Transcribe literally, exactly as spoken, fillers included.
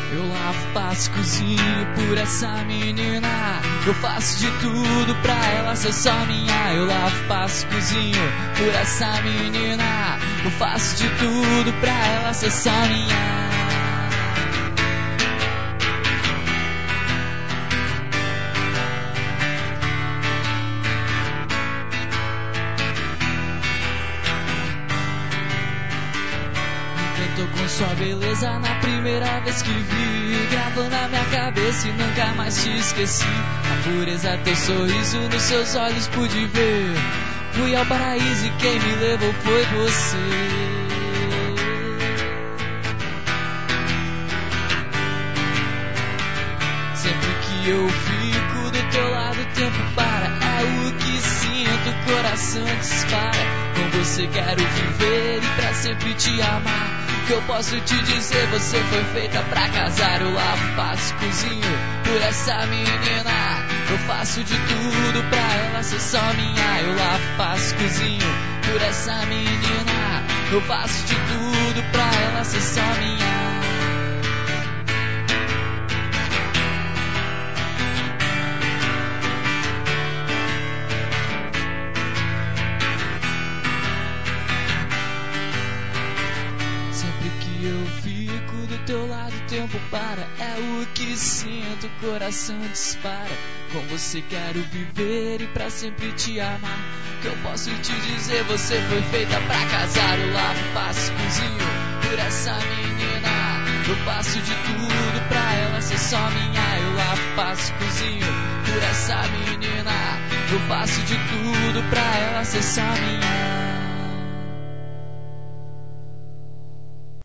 Eu lavo, passo, cozinho por essa menina. Eu faço de tudo pra ela ser só minha. Eu lavo, passo, cozinho por essa menina. Eu faço de tudo pra ela ser só minha. Com sua beleza na primeira vez que vi, gravou na minha cabeça e nunca mais te esqueci. A pureza, teu sorriso nos seus olhos pude ver. Fui ao paraíso e quem me levou foi você. Sempre que eu fico do teu lado o tempo para. É o que sinto, o coração dispara. Com você quero viver e pra sempre te amar. Que eu posso te dizer, você foi feita pra casar. Eu lavo, passo, cozinho por essa menina. Eu faço de tudo pra ela ser só minha. Eu lavo, passo, cozinho por essa menina. Eu faço de tudo pra ela ser só minha. Eu fico do teu lado, o tempo para. É o que sinto, o coração dispara. Com você quero viver e pra sempre te amar. Que eu posso te dizer, você foi feita pra casar. Eu lavo, passo, cozinho por essa menina. Eu faço de tudo pra ela ser só minha. Eu lavo, passo, cozinho por essa menina. Eu faço de tudo pra ela ser só minha.